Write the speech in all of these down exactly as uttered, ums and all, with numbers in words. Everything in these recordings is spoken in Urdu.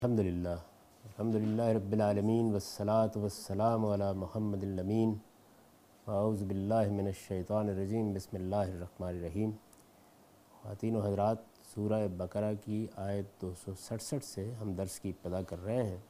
الحمدللہ الحمدللہ رب العالمین والصلاة والسلام علی محمد الامین اعوذ باللہ من الشیطان الرجیم بسم اللہ الرحمن الرحیم۔ خواتین و حضرات، سورہ بقرہ کی آیت دو سو سڑسٹھ سے ہم درس کی ابتدا کر رہے ہیں۔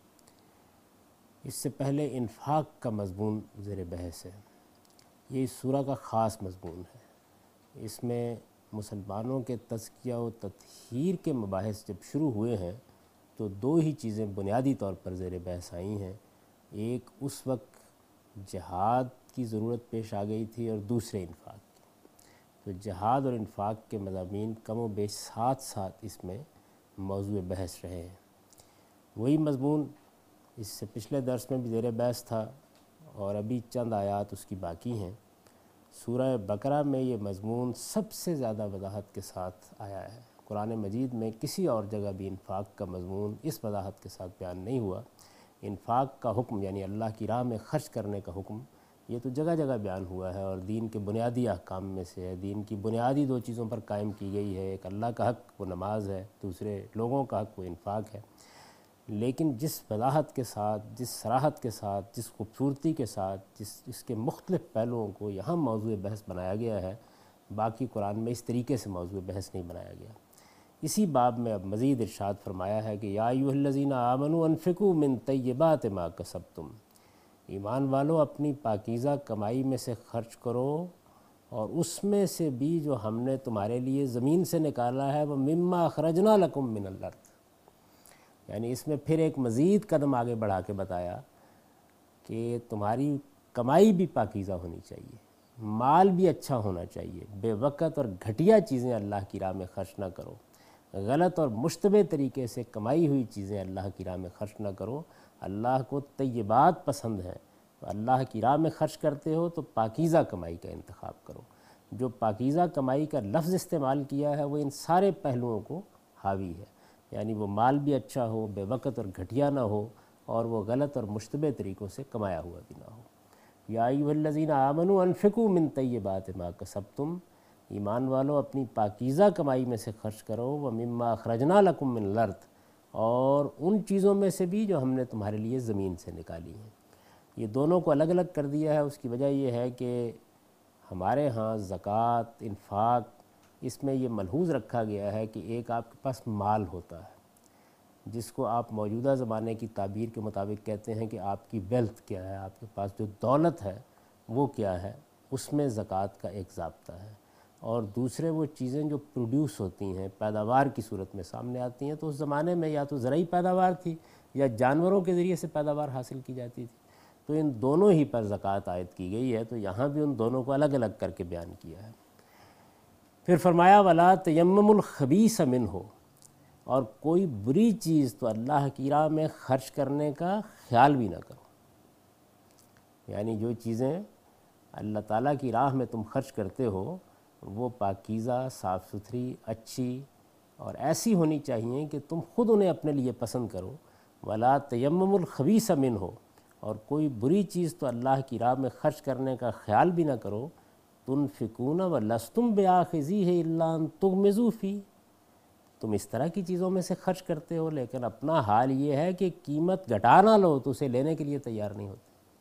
اس سے پہلے انفاق کا مضمون زیر بحث ہے۔ یہ اس سورہ کا خاص مضمون ہے۔ اس میں مسلمانوں کے تزکیہ و تطہیر کے مباحث جب شروع ہوئے ہیں تو دو ہی چیزیں بنیادی طور پر زیر بحث آئی ہیں۔ ایک اس وقت جہاد کی ضرورت پیش آ گئی تھی اور دوسرے انفاق کی۔ تو جہاد اور انفاق کے مضامین کم و بیش ساتھ ساتھ اس میں موضوع بحث رہے ہیں۔ وہی مضمون اس سے پچھلے درس میں بھی زیر بحث تھا اور ابھی چند آیات اس کی باقی ہیں۔ سورہ بقرہ میں یہ مضمون سب سے زیادہ وضاحت کے ساتھ آیا ہے۔ قرآن مجید میں کسی اور جگہ بھی انفاق کا مضمون اس وضاحت کے ساتھ بیان نہیں ہوا۔ انفاق کا حکم یعنی اللہ کی راہ میں خرچ کرنے کا حکم یہ تو جگہ جگہ بیان ہوا ہے اور دین کے بنیادی احکام میں سے ہے۔ دین کی بنیادی دو چیزوں پر قائم کی گئی ہے، ایک اللہ کا حق وہ نماز ہے، دوسرے لوگوں کا حق وہ انفاق ہے۔ لیکن جس وضاحت کے ساتھ، جس صراحت کے ساتھ، جس خوبصورتی کے ساتھ، جس اس کے مختلف پہلوؤں کو یہاں موضوع بحث بنایا گیا ہے، باقی قرآن میں اس طریقے سے موضوع بحث نہیں بنایا گیا۔ اسی باب میں اب مزید ارشاد فرمایا ہے کہ یا ایھا الذین آمنوا انفقوا من طیبات ما کسبتم، ایمان والو اپنی پاکیزہ کمائی میں سے خرچ کرو اور اس میں سے بھی جو ہم نے تمہارے لیے زمین سے نکالا ہے، وہ مما اخرجنا لکم من الارض، یعنی اس میں پھر ایک مزید قدم آگے بڑھا کے بتایا کہ تمہاری کمائی بھی پاکیزہ ہونی چاہیے، مال بھی اچھا ہونا چاہیے، بے وقت اور گھٹیا چیزیں اللہ کی راہ میں خرچ نہ کرو، غلط اور مشتبہ طریقے سے کمائی ہوئی چیزیں اللہ کی راہ میں خرچ نہ کرو۔ اللہ کو طیبات پسند ہیں، تو اللہ کی راہ میں خرچ کرتے ہو تو پاکیزہ کمائی کا انتخاب کرو۔ جو پاکیزہ کمائی کا لفظ استعمال کیا ہے وہ ان سارے پہلوؤں کو حاوی ہے، یعنی وہ مال بھی اچھا ہو، بے وقت اور گھٹیا نہ ہو، اور وہ غلط اور مشتبہ طریقوں سے کمایا ہوا بھی نہ ہو۔ یا ایھا الذین آمنوا انفقوا من طیبات ما کسبتم، ایمان والو اپنی پاکیزہ کمائی میں سے خرچ کرو، ومما اخرجنا لکم من الارض، اور ان چیزوں میں سے بھی جو ہم نے تمہارے لیے زمین سے نکالی ہیں۔ یہ دونوں کو الگ الگ کر دیا ہے۔ اس کی وجہ یہ ہے کہ ہمارے ہاں زکوٰۃ، انفاق، اس میں یہ ملحوظ رکھا گیا ہے کہ ایک آپ کے پاس مال ہوتا ہے جس کو آپ موجودہ زمانے کی تعبیر کے مطابق کہتے ہیں کہ آپ کی ویلتھ کیا ہے، آپ کے پاس جو دولت ہے وہ کیا ہے، اس میں زکوٰۃ کا ایک ضابطہ ہے۔ اور دوسرے وہ چیزیں جو پروڈیوس ہوتی ہیں، پیداوار کی صورت میں سامنے آتی ہیں، تو اس زمانے میں یا تو زرعی پیداوار تھی یا جانوروں کے ذریعے سے پیداوار حاصل کی جاتی تھی، تو ان دونوں ہی پر زکوٰۃ عائد کی گئی ہے۔ تو یہاں بھی ان دونوں کو الگ الگ کر کے بیان کیا ہے۔ پھر فرمایا وَلَا تَيَمَّمُوا الْخَبِيثَ مِنْهُ، اور کوئی بری چیز تو اللہ کی راہ میں خرچ کرنے کا خیال بھی نہ کرو، یعنی جو چیزیں اللہ تعالیٰ کی راہ میں تم خرچ کرتے ہو وہ پاکیزہ، صاف ستھری، اچھی اور ایسی ہونی چاہیے کہ تم خود انہیں اپنے لیے پسند کرو۔ وَلَا تَيَمَّمُوا الْخَبِيثَ مِنْهُ، اور کوئی بری چیز تو اللہ کی راہ میں خرچ کرنے کا خیال بھی نہ کرو۔ تُنْفِقُونَ وَلَسْتُمْ بِآخِذِيهِ إِلَّا أَن تُغْمِضُوا فِيهِ، تم اس طرح کی چیزوں میں سے خرچ کرتے ہو لیکن اپنا حال یہ ہے کہ قیمت گھٹا نہ لو تو اسے لینے کے لیے تیار نہیں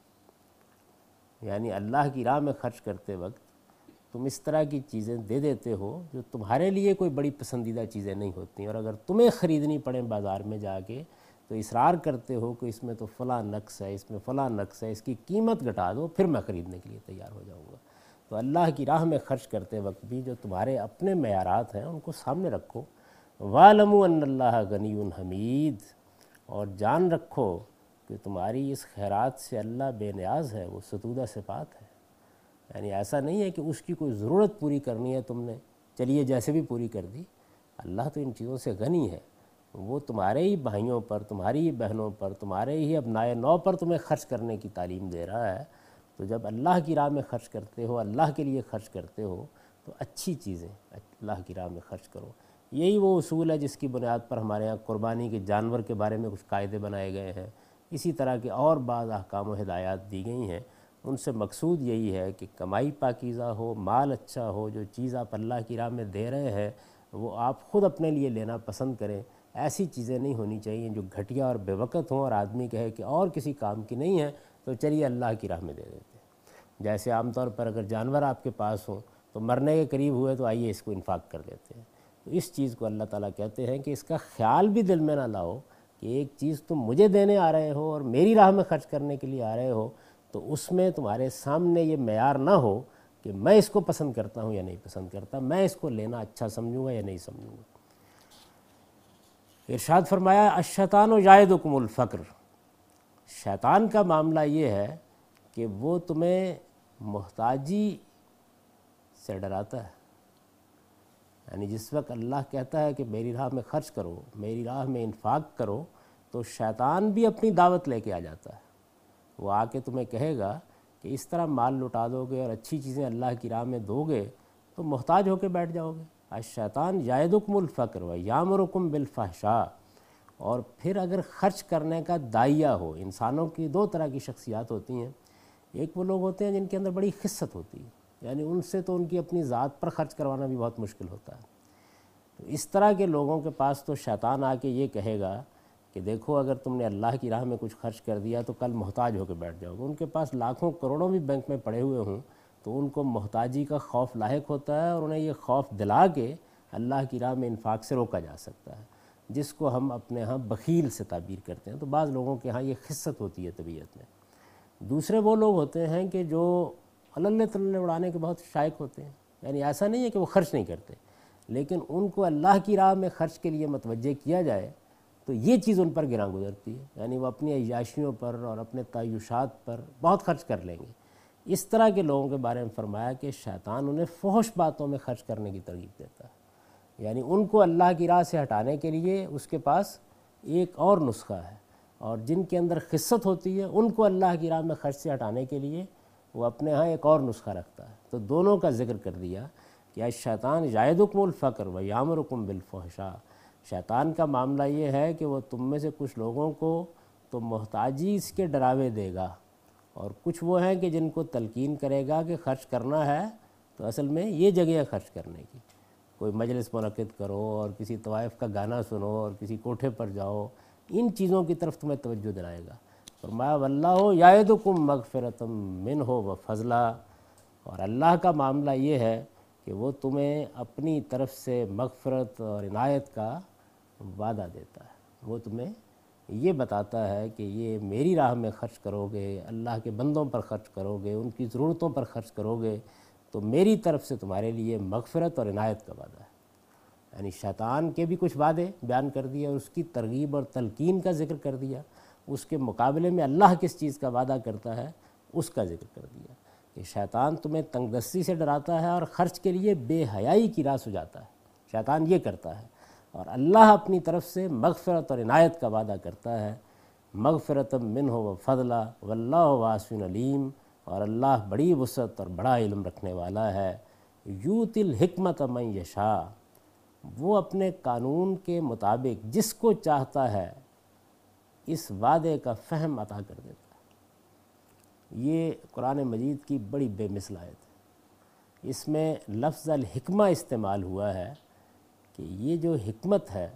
ہوتے، یعنی اللہ کی راہ میں خرچ کرتے وقت تم اس طرح کی چیزیں دے دیتے ہو جو تمہارے لیے کوئی بڑی پسندیدہ چیزیں نہیں ہوتی، اور اگر تمہیں خریدنی پڑیں بازار میں جا کے تو اصرار کرتے ہو کہ اس میں تو فلاں نقص ہے، اس میں فلاں نقص ہے، اس کی قیمت گھٹا دو پھر میں خریدنے کے لیے تیار ہو جاؤں گا۔ تو اللہ کی راہ میں خرچ کرتے وقت بھی جو تمہارے اپنے معیارات ہیں ان کو سامنے رکھو۔ وَاعْلَمُوا أَنَّ اللَّهَ غَنِيٌّ حَمِيدٌ، اور جان رکھو کہ تمہاری اس خیرات سے اللہ بے نیاز ہے، وہ ستودہ صفات ہے، یعنی ایسا نہیں ہے کہ اس کی کوئی ضرورت پوری کرنی ہے تم نے چلیے جیسے بھی پوری کر دی۔ اللہ تو ان چیزوں سے غنی ہے، وہ تمہارے ہی بھائیوں پر، تمہاری ہی بہنوں پر، تمہارے ہی ابنائے نو پر تمہیں خرچ کرنے کی تعلیم دے رہا ہے۔ تو جب اللہ کی راہ میں خرچ کرتے ہو، اللہ کے لیے خرچ کرتے ہو، تو اچھی چیزیں اللہ کی راہ میں خرچ کرو۔ یہی وہ اصول ہے جس کی بنیاد پر ہمارے ہاں قربانی کے جانور کے بارے میں کچھ قاعدے بنائے گئے ہیں، اسی طرح کے اور بعض احکام و ہدایات دی گئی ہیں۔ ان سے مقصود یہی ہے کہ کمائی پاکیزہ ہو، مال اچھا ہو، جو چیز آپ اللہ کی راہ میں دے رہے ہیں وہ آپ خود اپنے لیے لینا پسند کریں، ایسی چیزیں نہیں ہونی چاہیے جو گھٹیا اور بے وقت ہوں اور آدمی کہے کہ اور کسی کام کی نہیں ہے تو چلیے اللہ کی راہ میں دے دیتے ہیں۔ جیسے عام طور پر اگر جانور آپ کے پاس ہوں تو مرنے کے قریب ہوئے تو آئیے اس کو انفاق کر دیتے ہیں، تو اس چیز کو اللہ تعالیٰ کہتے ہیں کہ اس کا خیال بھی دل میں نہ لاؤ کہ ایک چیز تم مجھے دینے آ رہے ہو اور میری راہ میں خرچ کرنے کے لیے آ رہے ہو تو اس میں تمہارے سامنے یہ معیار نہ ہو کہ میں اس کو پسند کرتا ہوں یا نہیں پسند کرتا، میں اس کو لینا اچھا سمجھوں گا یا نہیں سمجھوں گا۔ ارشاد فرمایا الشیطان یعدکم الفقر، شیطان کا معاملہ یہ ہے کہ وہ تمہیں محتاجی سے ڈراتا ہے، یعنی جس وقت اللہ کہتا ہے کہ میری راہ میں خرچ کرو، میری راہ میں انفاق کرو، تو شیطان بھی اپنی دعوت لے کے آ جاتا ہے۔ وہ آ کے تمہیں کہے گا کہ اس طرح مال لٹا دو گے اور اچھی چیزیں اللہ کی راہ میں دو گے تو محتاج ہو کے بیٹھ جاؤ گے۔ الشیطان یعدکم الفقر ویامرکم بالفحشاء، اور پھر اگر خرچ کرنے کا داعیہ ہو، انسانوں کی دو طرح کی شخصیات ہوتی ہیں، ایک وہ لوگ ہوتے ہیں جن کے اندر بڑی خست ہوتی ہے، یعنی ان سے تو ان کی اپنی ذات پر خرچ کروانا بھی بہت مشکل ہوتا ہے، تو اس طرح کے لوگوں کے پاس تو شیطان آ کے یہ کہے گا کہ دیکھو اگر تم نے اللہ کی راہ میں کچھ خرچ کر دیا تو کل محتاج ہو کے بیٹھ جاؤ گے۔ ان کے پاس لاکھوں کروڑوں بھی بینک میں پڑے ہوئے ہوں تو ان کو محتاجی کا خوف لاحق ہوتا ہے اور انہیں یہ خوف دلا کے اللہ کی راہ میں انفاق سے روکا جا سکتا ہے، جس کو ہم اپنے ہاں بخیل سے تعبیر کرتے ہیں۔ تو بعض لوگوں کے ہاں یہ خست ہوتی ہے طبیعت میں۔ دوسرے وہ لوگ ہوتے ہیں کہ جو عللے تللے اڑانے کے بہت شائق ہوتے ہیں، یعنی ایسا نہیں ہے کہ وہ خرچ نہیں کرتے، لیکن ان کو اللہ کی راہ میں خرچ کے لیے متوجہ کیا جائے تو یہ چیز ان پر گراں گزرتی ہے، یعنی وہ اپنی عیاشیوں پر اور اپنے تعیشات پر بہت خرچ کر لیں گے۔ اس طرح کے لوگوں کے بارے میں فرمایا کہ شیطان انہیں فحش باتوں میں خرچ کرنے کی ترغیب دیتا ہے، یعنی ان کو اللہ کی راہ سے ہٹانے کے لیے اس کے پاس ایک اور نسخہ ہے، اور جن کے اندر خست ہوتی ہے ان کو اللہ کی راہ میں خرچ سے ہٹانے کے لیے وہ اپنے ہاں ایک اور نسخہ رکھتا ہے۔ تو دونوں کا ذکر کر دیا کہ الشیطان یعدکم الفقر ویامرکم بالفحشاء، شیطان کا معاملہ یہ ہے کہ وہ تم میں سے کچھ لوگوں کو تو محتاجی اس کے ڈراوے دے گا، اور کچھ وہ ہیں کہ جن کو تلقین کرے گا کہ خرچ کرنا ہے تو اصل میں یہ جگہ ہے خرچ کرنے کی، کوئی مجلس منعقد کرو اور کسی طوائف کا گانا سنو اور کسی کوٹھے پر جاؤ، ان چیزوں کی طرف تمہیں توجہ دلائے گا۔ فرمایا واللہ یعدکم مغفرۃ منہ وفضلا، اور اللہ کا معاملہ یہ ہے کہ وہ تمہیں اپنی طرف سے مغفرت اور عنایت کا وعدہ دیتا ہے، وہ تمہیں یہ بتاتا ہے کہ یہ میری راہ میں خرچ کرو گے، اللہ کے بندوں پر خرچ کرو گے، ان کی ضرورتوں پر خرچ کرو گے تو میری طرف سے تمہارے لیے مغفرت اور عنایت کا وعدہ ہے۔ یعنی شیطان کے بھی کچھ وعدے بیان کر دیے اور اس کی ترغیب اور تلقین کا ذکر کر دیا، اس کے مقابلے میں اللہ کس چیز کا وعدہ کرتا ہے اس کا ذکر کر دیا کہ شیطان تمہیں تنگ دستی سے ڈراتا ہے اور خرچ کے لیے بے حیائی کی راہ سجاتا ہے، شیطان یہ کرتا ہے، اور اللہ اپنی طرف سے مغفرت اور عنایت کا وعدہ کرتا ہے، مغفرۃ منہ وفضلا واللہ واسع علیم، اور اللہ بڑی وسعت اور بڑا علم رکھنے والا ہے۔ یؤتی الحکمۃ من یشاء، وہ اپنے قانون کے مطابق جس کو چاہتا ہے اس وعدے کا فہم عطا کر دیتا ہے۔ یہ قرآن مجید کی بڑی بے مثل آیت ہے، اس میں لفظ الحکمہ استعمال ہوا ہے کہ یہ جو حکمت ہے،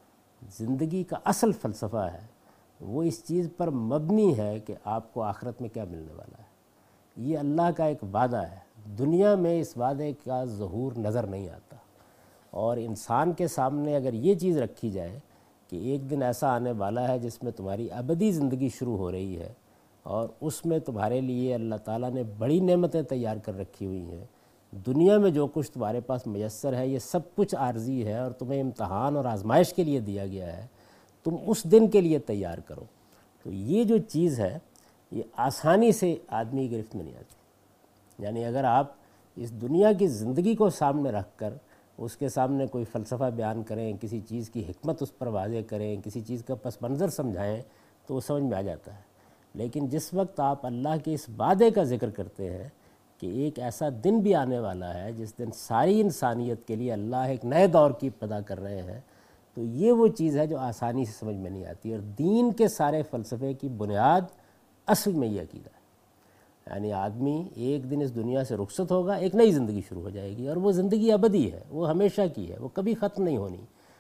زندگی کا اصل فلسفہ ہے، وہ اس چیز پر مبنی ہے کہ آپ کو آخرت میں کیا ملنے والا ہے۔ یہ اللہ کا ایک وعدہ ہے، دنیا میں اس وعدے کا ظہور نظر نہیں آتا، اور انسان کے سامنے اگر یہ چیز رکھی جائے کہ ایک دن ایسا آنے والا ہے جس میں تمہاری ابدی زندگی شروع ہو رہی ہے اور اس میں تمہارے لیے اللہ تعالیٰ نے بڑی نعمتیں تیار کر رکھی ہوئی ہیں، دنیا میں جو کچھ تمہارے پاس میسر ہے یہ سب کچھ عارضی ہے اور تمہیں امتحان اور آزمائش کے لیے دیا گیا ہے، تم اس دن کے لیے تیار کرو۔ تو یہ جو چیز ہے یہ آسانی سے آدمی گرفت میں نہیں آتی، یعنی اگر آپ اس دنیا کی زندگی کو سامنے رکھ کر اس کے سامنے کوئی فلسفہ بیان کریں، کسی چیز کی حکمت اس پر واضح کریں، کسی چیز کا پس منظر سمجھائیں تو وہ سمجھ میں آ جاتا ہے، لیکن جس وقت آپ اللہ کے اس وعدے کا ذکر کرتے ہیں کہ ایک ایسا دن بھی آنے والا ہے جس دن ساری انسانیت کے لیے اللہ ایک نئے دور کی ابتدا کر رہے ہیں، تو یہ وہ چیز ہے جو آسانی سے سمجھ میں نہیں آتی، اور دین کے سارے فلسفے کی بنیاد اصل میں یہ عقیدہ ہے۔ یعنی آدمی ایک دن اس دنیا سے رخصت ہوگا، ایک نئی زندگی شروع ہو جائے گی، اور وہ زندگی ابدی ہے، وہ ہمیشہ کی ہے، وہ کبھی ختم نہیں ہونی،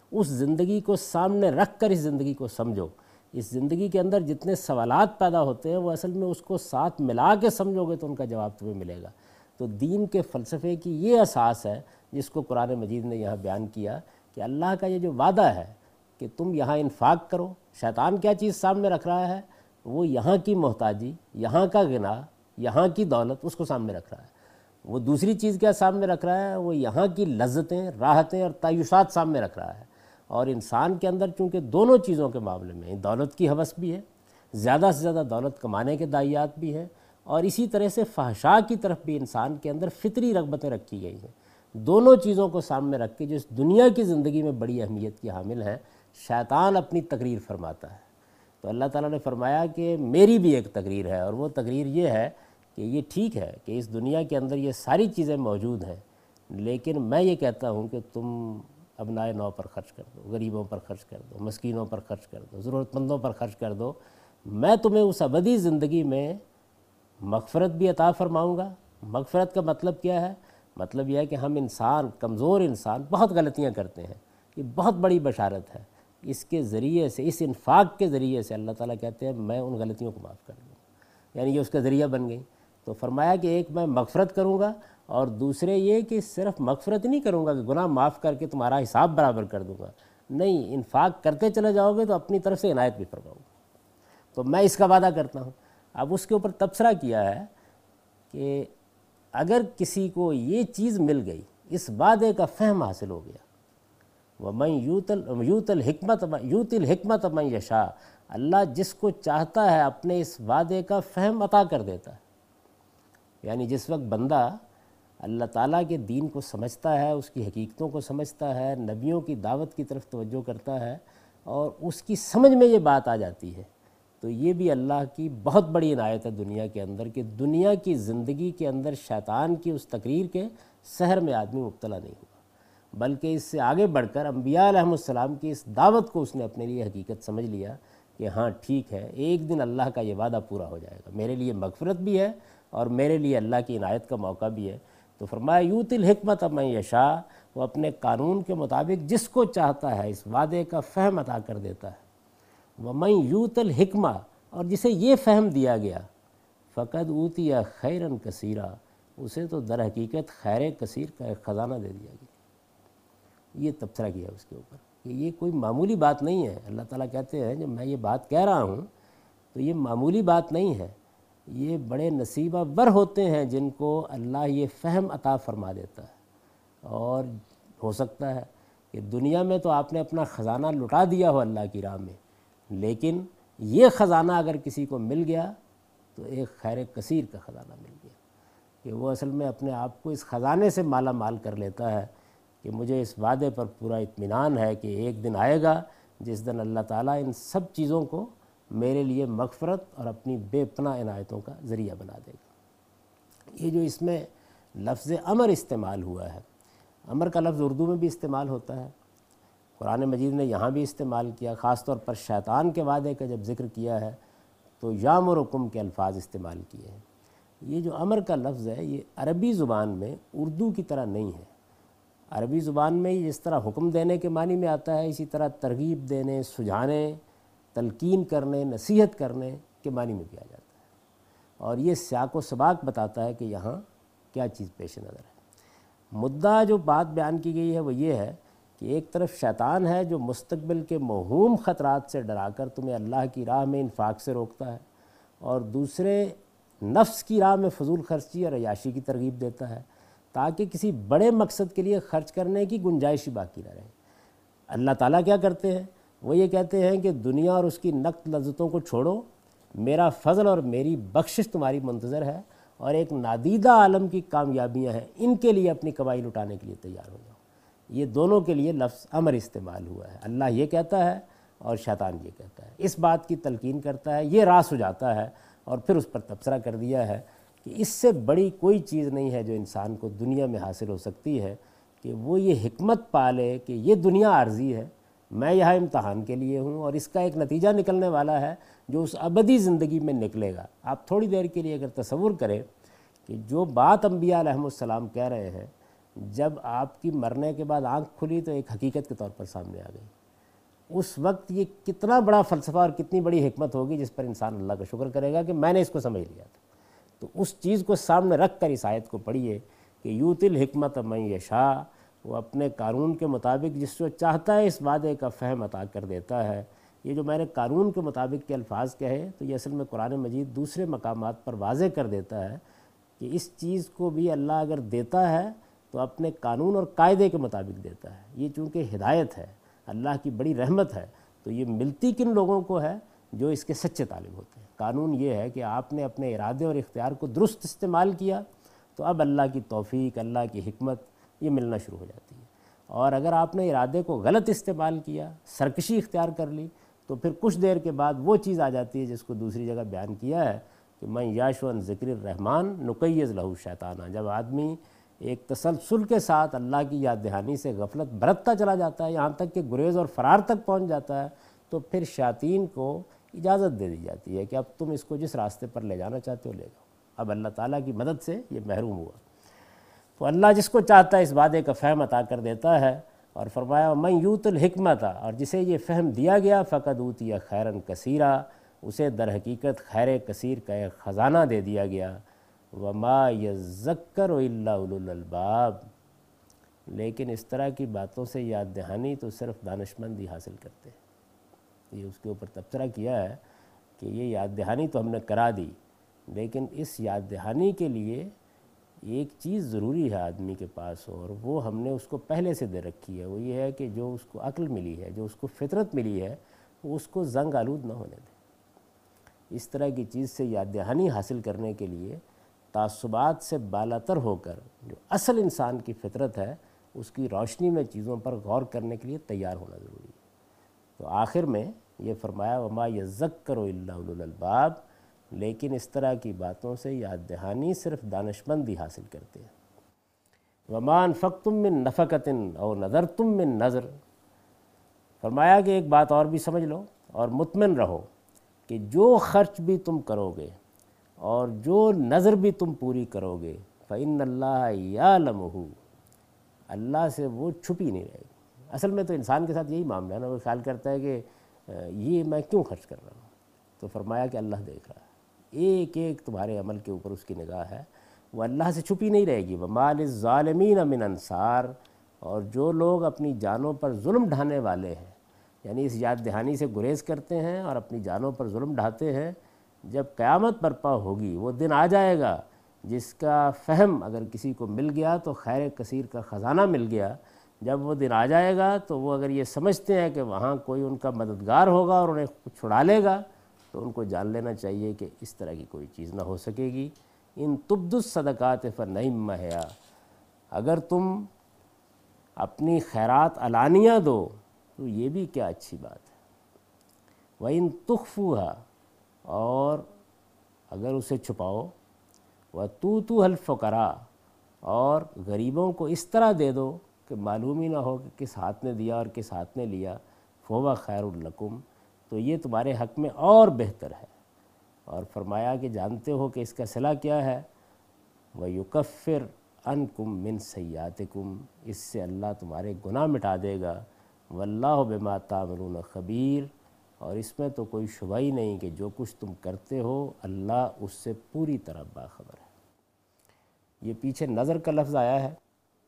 اس زندگی کو سامنے رکھ کر اس زندگی کو سمجھو۔ اس زندگی کے اندر جتنے سوالات پیدا ہوتے ہیں وہ اصل میں اس کو ساتھ ملا کے سمجھو گے تو ان کا جواب تمہیں ملے گا۔ تو دین کے فلسفے کی یہ اساس ہے جس کو قرآن مجید نے یہاں بیان کیا کہ اللہ کا یہ جو وعدہ ہے کہ تم یہاں انفاق کرو۔ شیطان کیا چیز سامنے رکھ رہا ہے؟ وہ یہاں کی محتاجی، یہاں کا غنا، یہاں کی دولت اس کو سامنے رکھ رہا ہے۔ وہ دوسری چیز کیا سامنے رکھ رہا ہے؟ وہ یہاں کی لذتیں، راحتیں اور تعیشات سامنے رکھ رہا ہے۔ اور انسان کے اندر چونکہ دونوں چیزوں کے معاملے میں دولت کی ہوس بھی ہے، زیادہ سے زیادہ دولت کمانے کے داعیات بھی ہیں، اور اسی طرح سے فحشاء کی طرف بھی انسان کے اندر فطری رغبتیں رکھی گئی ہیں۔ دونوں چیزوں کو سامنے رکھ کے جو اس دنیا کی زندگی میں بڑی اہمیت کی حامل ہے، شیطان اپنی تقریر فرماتا ہے۔ تو اللہ تعالیٰ نے فرمایا کہ میری بھی ایک تقریر ہے، اور وہ تقریر یہ ہے کہ یہ ٹھیک ہے کہ اس دنیا کے اندر یہ ساری چیزیں موجود ہیں، لیکن میں یہ کہتا ہوں کہ تم ابنائے نو پر خرچ کر دو، غریبوں پر خرچ کر دو، مسکینوں پر خرچ کر دو، ضرورت مندوں پر خرچ کر دو، میں تمہیں اس ابدی زندگی میں مغفرت بھی عطا فرماؤں گا۔ مغفرت کا مطلب کیا ہے؟ مطلب یہ ہے کہ ہم انسان، کمزور انسان بہت غلطیاں کرتے ہیں، یہ بہت بڑی بشارت ہے۔ اس کے ذریعے سے، اس انفاق کے ذریعے سے اللہ تعالیٰ کہتے ہیں میں ان غلطیوں کو معاف کر دوں گا، یعنی یہ اس کا ذریعہ بن گئی۔ تو فرمایا کہ ایک میں مغفرت کروں گا، اور دوسرے یہ کہ صرف مغفرت نہیں کروں گا کہ گناہ معاف کر کے تمہارا حساب برابر کر دوں گا، نہیں، انفاق کرتے چلے جاؤ گے تو اپنی طرف سے عنایت بھی فرماؤں گا۔ تو میں اس کا وعدہ کرتا ہوں۔ اب اس کے اوپر تبصرہ کیا ہے کہ اگر کسی کو یہ چیز مل گئی، اس وعدے کا فہم حاصل ہو گیا، وَمَن یُؤْتَ الْحِکْمَةَ یُؤْتِ الْحِکْمَةَ مَن یشاء، اللہ جس کو چاہتا ہے اپنے اس وعدے کا فہم عطا کر دیتا ہے۔ یعنی جس وقت بندہ اللہ تعالیٰ کے دین کو سمجھتا ہے، اس کی حقیقتوں کو سمجھتا ہے، نبیوں کی دعوت کی طرف توجہ کرتا ہے، اور اس کی سمجھ میں یہ بات آ جاتی ہے، تو یہ بھی اللہ کی بہت بڑی عنایت ہے دنیا کے اندر کہ دنیا کی زندگی کے اندر شیطان کی اس تقریر کے سحر میں آدمی مبتلا نہیں ہوا، بلکہ اس سے آگے بڑھ کر انبیاء علیہم السلام کی اس دعوت کو اس نے اپنے لیے حقیقت سمجھ لیا کہ ہاں ٹھیک ہے، ایک دن اللہ کا یہ وعدہ پورا ہو جائے گا، میرے لیے مغفرت بھی ہے اور میرے لیے اللہ کی عنایت کا موقع بھی ہے۔ تو فرمایا یؤتی الحکمۃ من یشاء، وہ اپنے قانون کے مطابق جس کو چاہتا ہے اس وعدے کا فہم عطا کر دیتا ہے۔ ومن یؤت الحکمہ، اور جسے یہ فہم دیا گیا، فقد اوتی خیرا کثیرا، اسے تو در حقیقت خیر کثیر کا ایک خزانہ دے دیا گیا۔ یہ تبصرہ کیا اس کے اوپر کہ یہ کوئی معمولی بات نہیں ہے۔ اللہ تعالیٰ کہتے ہیں جب میں یہ بات کہہ رہا ہوں تو یہ معمولی بات نہیں ہے، یہ بڑے نصیبہ ور ہوتے ہیں جن کو اللہ یہ فہم عطا فرما دیتا ہے۔ اور ہو سکتا ہے کہ دنیا میں تو آپ نے اپنا خزانہ لٹا دیا ہو اللہ کی راہ میں، لیکن یہ خزانہ اگر کسی کو مل گیا تو ایک خیر کثیر کا خزانہ مل گیا، کہ وہ اصل میں اپنے آپ کو اس خزانے سے مالا مال کر لیتا ہے کہ مجھے اس وعدے پر پورا اطمینان ہے کہ ایک دن آئے گا جس دن اللہ تعالیٰ ان سب چیزوں کو میرے لیے مغفرت اور اپنی بے پناہ عنایتوں کا ذریعہ بنا دے گا۔ یہ جو اس میں لفظ امر استعمال ہوا ہے، امر کا لفظ اردو میں بھی استعمال ہوتا ہے، قرآن مجید نے یہاں بھی استعمال کیا، خاص طور پر شیطان کے وعدے کا جب ذکر کیا ہے تو یامرکم کے الفاظ استعمال کیے ہیں۔ یہ جو امر کا لفظ ہے یہ عربی زبان میں اردو کی طرح نہیں ہے۔ عربی زبان میں جس طرح حکم دینے کے معنی میں آتا ہے، اسی طرح ترغیب دینے، سجھانے، تلقین کرنے، نصیحت کرنے کے معنی میں بھی آ جاتا ہے، اور یہ سیاق و سباق بتاتا ہے کہ یہاں کیا چیز پیش نظر ہے۔ مدعا جو بات بیان کی گئی ہے وہ یہ ہے کہ ایک طرف شیطان ہے جو مستقبل کے موہوم خطرات سے ڈرا کر تمہیں اللہ کی راہ میں انفاق سے روکتا ہے، اور دوسرے نفس کی راہ میں فضول خرچی اور عیاشی کی ترغیب دیتا ہے تاکہ کسی بڑے مقصد کے لیے خرچ کرنے کی گنجائش ہی باقی نہ رہے۔ اللہ تعالیٰ کیا کرتے ہیں؟ وہ یہ کہتے ہیں کہ دنیا اور اس کی نقد لذتوں کو چھوڑو، میرا فضل اور میری بخشش تمہاری منتظر ہے، اور ایک نادیدہ عالم کی کامیابیاں ہیں، ان کے لیے اپنی کمائی لٹانے کے لیے تیار ہو جاؤ۔ یہ دونوں کے لیے لفظ امر استعمال ہوا ہے، اللہ یہ کہتا ہے اور شیطان یہ کہتا ہے، اس بات کی تلقین کرتا ہے، یہ راہ سجاتا ہے، اور پھر اس پر تبصرہ کر دیا ہے کہ اس سے بڑی کوئی چیز نہیں ہے جو انسان کو دنیا میں حاصل ہو سکتی ہے کہ وہ یہ حکمت پالے کہ یہ دنیا عارضی ہے، میں یہاں امتحان کے لیے ہوں، اور اس کا ایک نتیجہ نکلنے والا ہے جو اس ابدی زندگی میں نکلے گا۔ آپ تھوڑی دیر کے لیے اگر تصور کریں کہ جو بات انبیاء علیہم السلام کہہ رہے ہیں، جب آپ کی مرنے کے بعد آنکھ کھلی تو ایک حقیقت کے طور پر سامنے آ گئی، اس وقت یہ کتنا بڑا فلسفہ اور کتنی بڑی حکمت ہوگی جس پر انسان اللہ کا شکر کرے گا کہ میں نے اس کو سمجھ لیا تھا۔ تو اس چیز کو سامنے رکھ کر اس آیت کو پڑھیے کہ یوت الحکمت من یشاء، وہ اپنے قانون کے مطابق جس کو چاہتا ہے اس وعدے کا فہم عطا کر دیتا ہے۔ یہ جو میں نے قانون کے مطابق کے الفاظ کہے تو یہ اصل میں قرآن مجید دوسرے مقامات پر واضح کر دیتا ہے کہ اس چیز کو بھی اللہ اگر دیتا ہے تو اپنے قانون اور قاعدے کے مطابق دیتا ہے۔ یہ چونکہ ہدایت ہے، اللہ کی بڑی رحمت ہے، تو یہ ملتی کن لوگوں کو ہے؟ جو اس کے سچے طالب ہوتے ہیں۔ قانون یہ ہے کہ آپ نے اپنے ارادے اور اختیار کو درست استعمال کیا تو اب اللہ کی توفیق، اللہ کی حکمت یہ ملنا شروع ہو جاتی ہے، اور اگر آپ نے ارادے کو غلط استعمال کیا، سرکشی اختیار کر لی، تو پھر کچھ دیر کے بعد وہ چیز آ جاتی ہے جس کو دوسری جگہ بیان کیا ہے کہ من یعش عن ذکر الرحمن نقیض لہ شیطانا۔ جب آدمی ایک تسلسل کے ساتھ اللہ کی یاد دہانی سے غفلت برتتا چلا جاتا ہے، یہاں تک کہ گریز اور فرار تک پہنچ جاتا ہے، تو پھر شیاطین کو اجازت دے دی جاتی ہے کہ اب تم اس کو جس راستے پر لے جانا چاہتے ہو لے جاؤ۔ اب اللہ تعالیٰ کی مدد سے یہ محروم ہوا۔ تو اللہ جس کو چاہتا ہے اس وعدے کا فہم عطا کر دیتا ہے، اور فرمایا من یوت الحکمت، اور جسے یہ فہم دیا گیا فقد اوتی خیرن کثیرا، اسے در حقیقت خیر کثیر کا ایک خزانہ دے دیا گیا۔ وما یذکر الا اولو الالباب، لیکن اس طرح کی باتوں سے یاد دہانی تو صرف دانشمند ہی حاصل کرتے ہیں۔ یہ اس کے اوپر تبصرہ کیا ہے کہ یہ یاد دہانی تو ہم نے کرا دی، لیکن اس یاد دہانی کے لیے ایک چیز ضروری ہے آدمی کے پاس، اور وہ ہم نے اس کو پہلے سے دے رکھی ہے۔ وہ یہ ہے کہ جو اس کو عقل ملی ہے، جو اس کو فطرت ملی ہے، وہ اس کو زنگ آلود نہ ہونے دے۔ اس طرح کی چیز سے یاد دہانی حاصل کرنے کے لیے تعصبات سے بالاتر ہو کر جو اصل انسان کی فطرت ہے اس کی روشنی میں چیزوں پر غور کرنے کے لیے تیار ہونا ضروری ہے۔ تو آخر میں یہ فرمایا وما یذکر الا اولو الالباب، لیکن اس طرح کی باتوں سے یاد دہانی صرف دانشمند ہی حاصل کرتے ہیں۔ وما انفقتم من نفقۃ او نذرتم من نذر، فرمایا کہ ایک بات اور بھی سمجھ لو اور مطمئن رہو کہ جو خرچ بھی تم کرو گے اور جو نظر بھی تم پوری کرو گے فإن اللہ یعلمہ، اللہ سے وہ چھپی نہیں رہے گی۔ اصل میں تو انسان کے ساتھ یہی معاملہ ہے نا، وہ خیال کرتا ہے کہ یہ میں کیوں خرچ کر رہا ہوں، تو فرمایا کہ اللہ دیکھ رہا ہے، ایک ایک تمہارے عمل کے اوپر اس کی نگاہ ہے، وہ اللہ سے چھپی نہیں رہے گی۔ وما للظالمین من انصار، اور جو لوگ اپنی جانوں پر ظلم ڈھانے والے ہیں، یعنی اس یاد دہانی سے گریز کرتے ہیں اور اپنی جانوں پر ظلم ڈھاتے ہیں، جب قیامت برپا ہوگی وہ دن آ جائے گا جس کا فہم اگر کسی کو مل گیا تو خیر کثیر کا خزانہ مل گیا۔ جب وہ دن آ جائے گا تو وہ اگر یہ سمجھتے ہیں کہ وہاں کوئی ان کا مددگار ہوگا اور انہیں چھڑا لے گا، تو ان کو جان لینا چاہیے کہ اس طرح کی کوئی چیز نہ ہو سکے گی۔ ان تبدوا الصدقات فنعم ہی، اگر تم اپنی خیرات علانیہ دو تو یہ بھی کیا اچھی بات ہے۔ وَإِن تُخْفُوهَا، اور اگر اسے چھپاؤ، وَتُؤْتُوهَا الْفُقَرَاءَ، اور غریبوں کو اس طرح دے دو کہ معلوم ہی نہ ہو کہ کس ہاتھ نے دیا اور کس ہاتھ نے لیا، فَهُوَ خَيْرٌ لَكُمْ، تو یہ تمہارے حق میں اور بہتر ہے۔ اور فرمایا کہ جانتے ہو کہ اس کا صلہ کیا ہے، وَيُكَفِّرْ عَنْكُمْ مِنْ سَيِّئَاتِكُمْ، اس سے اللہ تمہارے گناہ مٹا دے گا۔ وَاللَّهُ بِمَا تَعْمَلُونَ خَبِيرٌ، اور اس میں تو کوئی شبہ ہی نہیں کہ جو کچھ تم کرتے ہو اللہ اس سے پوری طرح باخبر ہے۔ یہ پیچھے نظر کا لفظ آیا ہے،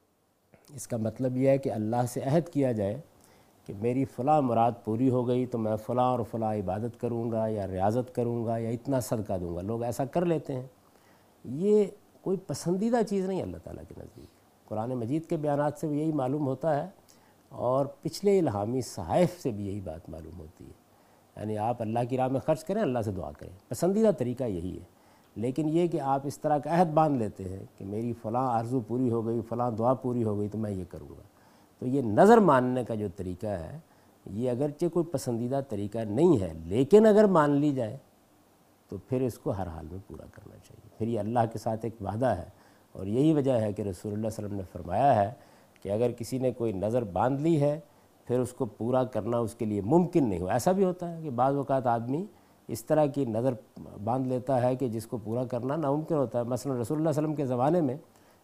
اس کا مطلب یہ ہے کہ اللہ سے عہد کیا جائے کہ میری فلاں مراد پوری ہو گئی تو میں فلاں اور فلاں عبادت کروں گا یا ریاضت کروں گا یا اتنا صدقہ دوں گا۔ لوگ ایسا کر لیتے ہیں، یہ کوئی پسندیدہ چیز نہیں اللہ تعالیٰ کے نزدیک۔ قرآن مجید کے بیانات سے بھی یہی معلوم ہوتا ہے، اور پچھلے الہامی صحائف سے بھی یہی بات معلوم ہوتی ہے۔ یعنی آپ اللہ کی راہ میں خرچ کریں، اللہ سے دعا کریں، پسندیدہ طریقہ یہی ہے۔ لیکن یہ کہ آپ اس طرح کا عہد باندھ لیتے ہیں کہ میری فلاں آرزو پوری ہو گئی، فلاں دعا پوری ہو گئی تو میں یہ کروں گا، تو یہ نظر ماننے کا جو طریقہ ہے یہ اگرچہ کوئی پسندیدہ طریقہ نہیں ہے، لیکن اگر مان لی جائے تو پھر اس کو ہر حال میں پورا کرنا چاہیے۔ پھر یہ اللہ کے ساتھ ایک وعدہ ہے، اور یہی وجہ ہے کہ رسول اللہ صلی اللہ علیہ وسلم نے فرمایا ہے کہ اگر کسی نے کوئی نظر باندھ لی ہے پھر اس کو پورا کرنا اس کے لیے ممکن نہیں ہو۔ ایسا بھی ہوتا ہے کہ بعض اوقات آدمی اس طرح کی نظر باندھ لیتا ہے کہ جس کو پورا کرنا ناممکن ہوتا ہے۔ مثلا رسول اللہ صلی اللہ علیہ وسلم کے زمانے میں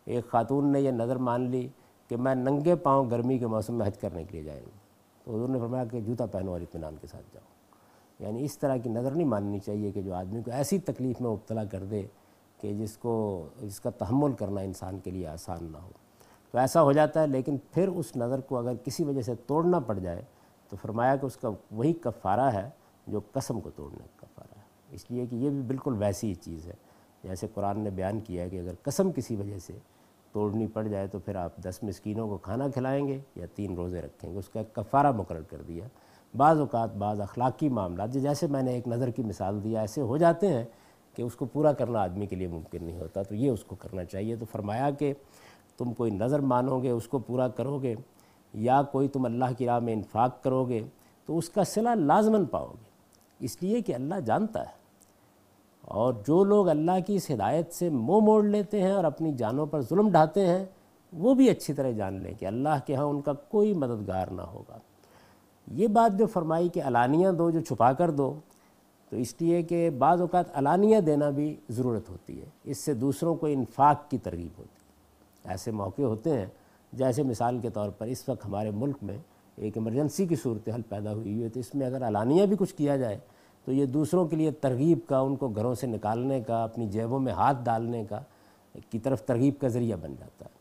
ایک خاتون نے یہ نظر مان لی کہ میں ننگے پاؤں گرمی کے موسم میں حج کرنے کے لیے جائیں گی، تو حضور نے فرمایا کہ جوتا پہنو اور اطمینان کے ساتھ جاؤ۔ یعنی اس طرح کی نظر نہیں ماننی چاہیے کہ جو آدمی کو ایسی تکلیف میں مبتلا کر دے کہ جس کو جس کا تحمل کرنا انسان کے لیے آسان نہ ہو، تو ایسا ہو جاتا ہے۔ لیکن پھر اس نظر کو اگر کسی وجہ سے توڑنا پڑ جائے تو فرمایا کہ اس کا وہی کفارہ ہے جو قسم کو توڑنے کا کفارہ ہے، اس لیے کہ یہ بھی بالکل ویسی ہی چیز ہے جیسے قرآن نے بیان کیا ہے کہ اگر قسم کسی وجہ سے توڑنی پڑ جائے تو پھر آپ دس مسکینوں کو کھانا کھلائیں گے یا تین روزے رکھیں گے، اس کا ایک کفارہ مقرر کر دیا۔ بعض اوقات بعض اخلاقی معاملات جیسے میں نے ایک نظر کی مثال دیا ایسے ہو جاتے ہیں کہ اس کو پورا کرنا آدمی کے لیے ممکن نہیں ہوتا، تو یہ اس کو کرنا چاہیے۔ تو فرمایا کہ تم کوئی نظر مانو گے، اس کو پورا کرو گے، یا کوئی تم اللہ کی راہ میں انفاق کرو گے تو اس کا صلہ لازماً پاؤ گے، اس لیے کہ اللہ جانتا ہے۔ اور جو لوگ اللہ کی اس ہدایت سے منہ موڑ لیتے ہیں اور اپنی جانوں پر ظلم ڈھاتے ہیں وہ بھی اچھی طرح جان لیں کہ اللہ کے ہاں ان کا کوئی مددگار نہ ہوگا۔ یہ بات جو فرمائی کہ علانیہ دو جو چھپا کر دو، تو اس لیے کہ بعض اوقات علانیہ دینا بھی ضرورت ہوتی ہے، اس سے دوسروں کو انفاق کی ترغیب ہوتی ہے۔ ایسے موقع ہوتے ہیں جیسے مثال کے طور پر اس وقت ہمارے ملک میں ایک ایمرجنسی کی صورتحال پیدا ہوئی ہوئی ہے، تو اس میں اگر علانیہ بھی کچھ کیا جائے تو یہ دوسروں کے لیے ترغیب کا، ان کو گھروں سے نکالنے کا، اپنی جیبوں میں ہاتھ ڈالنے کا کی طرف ترغیب کا ذریعہ بن جاتا ہے۔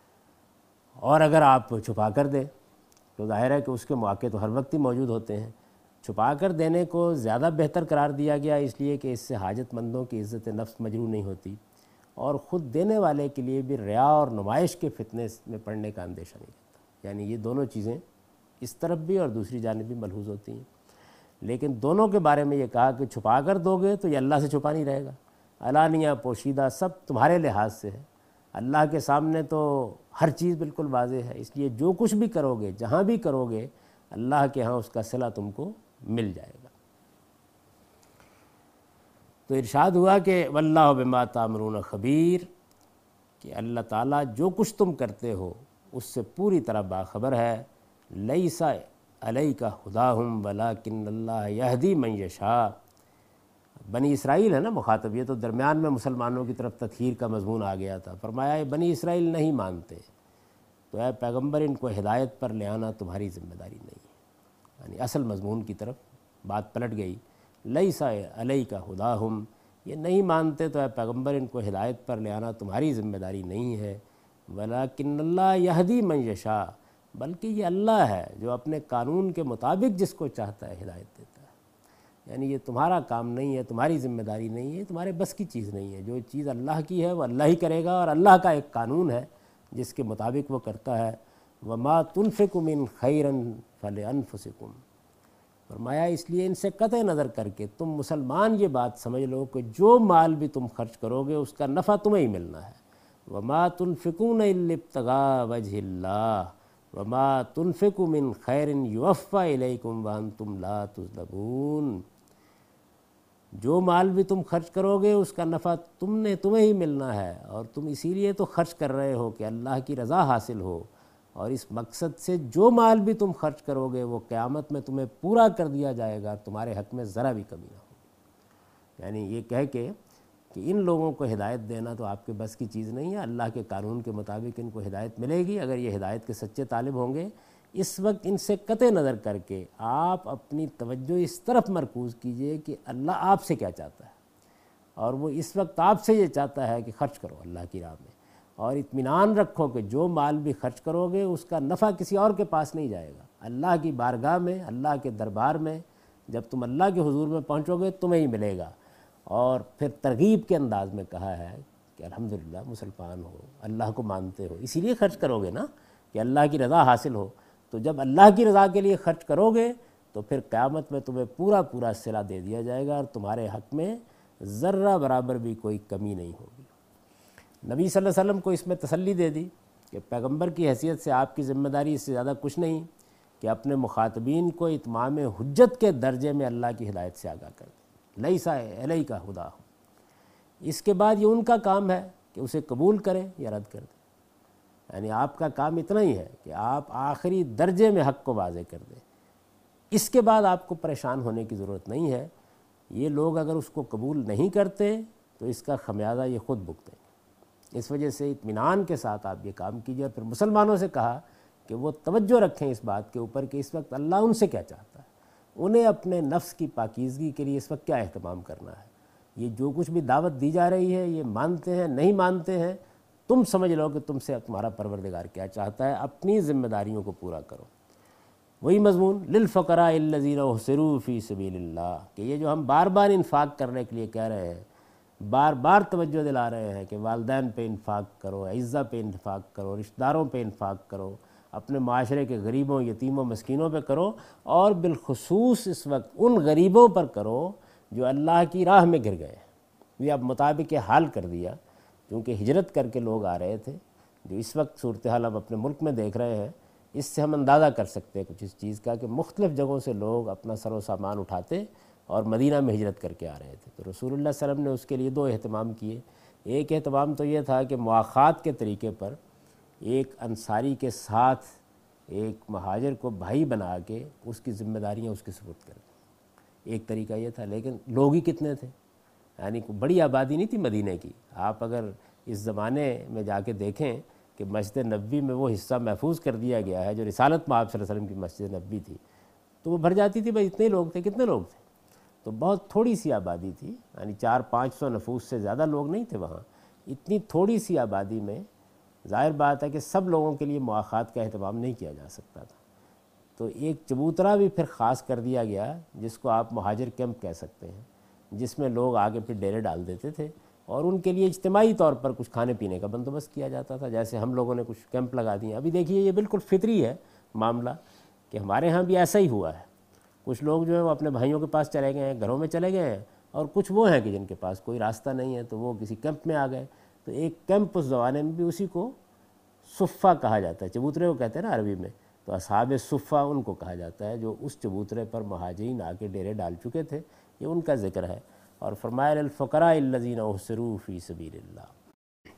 اور اگر آپ چھپا کر دیں تو ظاہر ہے کہ اس کے مواقع تو ہر وقت ہی موجود ہوتے ہیں۔ چھپا کر دینے کو زیادہ بہتر قرار دیا گیا اس لیے کہ اس سے حاجت مندوں کی عزت نفس مجروح نہیں ہوتی، اور خود دینے والے کے لیے بھی ریا اور نمائش کے فتنے میں پڑنے کا اندیشہ نہیں رہتا۔ یعنی یہ دونوں چیزیں اس طرف بھی اور دوسری جانب بھی ملحوظ ہوتی ہیں۔ لیکن دونوں کے بارے میں یہ کہا کہ چھپا کر دو گے تو یہ اللہ سے چھپا نہیں رہے گا، علانیہ پوشیدہ سب تمہارے لحاظ سے ہے، اللہ کے سامنے تو ہر چیز بالکل واضح ہے، اس لیے جو کچھ بھی کرو گے، جہاں بھی کرو گے، اللہ کے ہاں اس کا صلہ تم کو مل جائے گا۔ تو ارشاد ہوا کہ واللہ بما تعملون خبیر، کہ اللہ تعالیٰ جو کچھ تم کرتے ہو اس سے پوری طرح باخبر ہے۔ لیس علیک ھداھم ولکن اللہ یہدی من یشاء، بنی اسرائیل ہے نا مخاطب، یہ تو درمیان میں مسلمانوں کی طرف تطہیر کا مضمون آ گیا تھا۔ فرمایا یہ بنی اسرائیل نہیں مانتے تو اے پیغمبر ان کو ہدایت پر لے آنا تمہاری ذمہ داری نہیں ہے، یعنی اصل مضمون کی طرف بات پلٹ گئی۔ لیس علیک ھداھم، یہ نہیں مانتے تو اے پیغمبر ان کو ہدایت پر لے آنا تمہاری ذمہ داری نہیں ہے، ولکن اللہ یہدی من یشاء، بلکہ یہ اللہ ہے جو اپنے قانون کے مطابق جس کو چاہتا ہے ہدایت دیتا ہے۔ یعنی یہ تمہارا کام نہیں ہے، تمہاری ذمہ داری نہیں ہے، تمہارے بس کی چیز نہیں ہے۔ جو چیز اللہ کی ہے وہ اللہ ہی کرے گا، اور اللہ کا ایک قانون ہے جس کے مطابق وہ کرتا ہے۔ وما تنفقوا من خیرا فلانفسکم، فرمایا اس لیے ان سے قطع نظر کر کے تم مسلمان یہ بات سمجھ لو کہ جو مال بھی تم خرچ کرو گے اس کا نفع تمہیں ہی ملنا ہے۔ وما تنفقون الا ابتغاء وجہ اللہ وما تنفقوا من خیر یوفی الیکم وانتم لا تظلمون، جو مال بھی تم خرچ کرو گے اس کا نفع تم نے تمہیں ہی ملنا ہے، اور تم اسی لیے تو خرچ کر رہے ہو کہ اللہ کی رضا حاصل ہو، اور اس مقصد سے جو مال بھی تم خرچ کرو گے وہ قیامت میں تمہیں پورا کر دیا جائے گا، تمہارے حق میں ذرا بھی کمی نہ ہوگی۔ یعنی یہ کہہ کے کہ ان لوگوں کو ہدایت دینا تو آپ کے بس کی چیز نہیں ہے، اللہ کے قانون کے مطابق ان کو ہدایت ملے گی اگر یہ ہدایت کے سچے طالب ہوں گے۔ اس وقت ان سے قطع نظر کر کے آپ اپنی توجہ اس طرف مرکوز کیجئے کہ اللہ آپ سے کیا چاہتا ہے، اور وہ اس وقت آپ سے یہ چاہتا ہے کہ خرچ کرو اللہ کی راہ میں، اور اطمینان رکھو کہ جو مال بھی خرچ کرو گے اس کا نفع کسی اور کے پاس نہیں جائے گا، اللہ کی بارگاہ میں، اللہ کے دربار میں جب تم اللہ کے حضور میں پہنچو گے تمہیں ہی ملے گا۔ اور پھر ترغیب کے انداز میں کہا ہے کہ الحمدللہ مسلمان ہو، اللہ کو مانتے ہو، اسی لیے خرچ کرو گے نا کہ اللہ کی رضا حاصل ہو، تو جب اللہ کی رضا کے لیے خرچ کرو گے تو پھر قیامت میں تمہیں پورا پورا صلہ دے دیا جائے گا، اور تمہارے حق میں ذرہ برابر بھی کوئی کمی نہیں ہوگی۔ نبی صلی اللہ علیہ وسلم کو اس میں تسلی دے دی کہ پیغمبر کی حیثیت سے آپ کی ذمہ داری اس سے زیادہ کچھ نہیں کہ اپنے مخاطبین کو اتمام حجت کے درجے میں اللہ کی ہدایت سے آگاہ کر دیں۔ لیس علیک ھداھم، اس کے بعد یہ ان کا کام ہے کہ اسے قبول کریں یا رد کر دیں۔ یعنی آپ کا کام اتنا ہی ہے کہ آپ آخری درجے میں حق کو واضح کر دیں، اس کے بعد آپ کو پریشان ہونے کی ضرورت نہیں ہے۔ یہ لوگ اگر اس کو قبول نہیں کرتے تو اس کا خمیازہ یہ خود بھگتیں گے۔ اس وجہ سے اطمینان کے ساتھ آپ یہ کام کیجیے۔ اور پھر مسلمانوں سے کہا کہ وہ توجہ رکھیں اس بات کے اوپر کہ اس وقت اللہ ان سے کیا چاہتا ہے، انہیں اپنے نفس کی پاکیزگی کے لیے اس وقت کیا اہتمام کرنا ہے۔ یہ جو کچھ بھی دعوت دی جا رہی ہے، یہ مانتے ہیں نہیں مانتے ہیں، تم سمجھ لو کہ تم سے تمہارا پروردگار کیا چاہتا ہے، اپنی ذمہ داریوں کو پورا کرو۔ وہی مضمون للفقراء الذین احصروا فی سبیل اللہ، کہ یہ جو ہم بار بار انفاق کرنے کے لیے کہہ رہے ہیں، بار بار توجہ دلا رہے ہیں کہ والدین پہ انفاق کرو، اعزہ پہ انفاق کرو، رشتہ داروں پہ انفاق کرو، اپنے معاشرے کے غریبوں یتیموں مسکینوں پہ کرو، اور بالخصوص اس وقت ان غریبوں پر کرو جو اللہ کی راہ میں گر گئے ہیں۔ یہ اب مطابق حال کر دیا، کیونکہ ہجرت کر کے لوگ آ رہے تھے۔ جو اس وقت صورتحال ہم اپنے ملک میں دیکھ رہے ہیں، اس سے ہم اندازہ کر سکتے ہیں کچھ اس چیز کا کہ مختلف جگہوں سے لوگ اپنا سر و سامان اٹھاتے اور مدینہ میں ہجرت کر کے آ رہے تھے۔ تو رسول اللہ صلی اللہ علیہ وسلم نے اس کے لیے دو اہتمام کیے۔ ایک اہتمام تو یہ تھا کہ مواخات کے طریقے پر ایک انصاری کے ساتھ ایک مہاجر کو بھائی بنا کے اس کی ذمہ داریاں اس کے سپرد کر دیں، ایک طریقہ یہ تھا۔ لیکن لوگ ہی کتنے تھے، یعنی کوئی بڑی آبادی نہیں تھی مدینہ کی۔ آپ اگر اس زمانے میں جا کے دیکھیں کہ مسجد نبوی میں وہ حصہ محفوظ کر دیا گیا ہے جو رسالت میں آپ صلی اللہ علیہ وسلم کی مسجد نبوی تھی، تو وہ بھر جاتی تھی۔ بھائی اتنے لوگ تھے، کتنے لوگ تھے؟ تو بہت تھوڑی سی آبادی تھی، یعنی چار پانچ سو نفوس سے زیادہ لوگ نہیں تھے وہاں۔ اتنی تھوڑی سی آبادی میں ظاہر بات ہے کہ سب لوگوں کے لیے مواخات کا اہتمام نہیں کیا جا سکتا تھا۔ تو ایک چبوترا بھی پھر خاص کر دیا گیا، جس کو آپ مہاجر کیمپ کہہ سکتے ہیں، جس میں لوگ آگے پھر ڈیرے ڈال دیتے تھے اور ان کے لیے اجتماعی طور پر کچھ کھانے پینے کا بندوبست کیا جاتا تھا، جیسے ہم لوگوں نے کچھ کیمپ لگا دیے۔ ابھی دیکھیے یہ بالکل فطری ہے معاملہ کہ ہمارے ہاں بھی ایسا ہی ہوا ہے۔ کچھ لوگ جو ہیں وہ اپنے بھائیوں کے پاس چلے گئے ہیں، گھروں میں چلے گئے ہیں، اور کچھ وہ ہیں کہ جن کے پاس کوئی راستہ نہیں ہے تو وہ کسی کیمپ میں آ گئے۔ تو ایک کیمپ اس زمانے میں بھی اسی کو صفہ کہا جاتا ہے، چبوترے کو کہتے ہیں نا عربی میں، تو اصحاب صفہ ان کو کہا جاتا ہے جو اس چبوترے پر مہاجرین آ کے ڈیرے ڈال چکے تھے۔ یہ ان کا ذکر ہے۔ اور فرمایا للفقراء الذین احصروا فی سبیل اللہ،